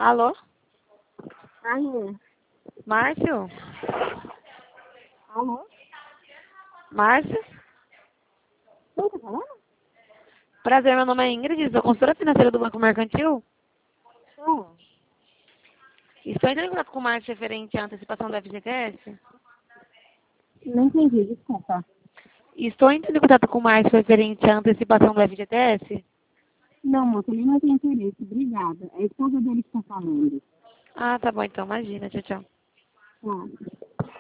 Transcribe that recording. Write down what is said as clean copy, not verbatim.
Alô? Alô? Márcio? Alô? Márcio? Quem tá falando? Prazer, meu nome é Ingrid, sou consultora financeira do Banco Mercantil. Não. Estou entrando em contato com o Márcio referente à antecipação do FGTS. Não entendi, desculpa. Estou entrando em contato com o Márcio referente à antecipação do FGTS. Não, moça, ele não tem interesse. Obrigada. É a esposa dele que tá falando. Ah, tá bom então, imagina, tchau, tchau. Tá.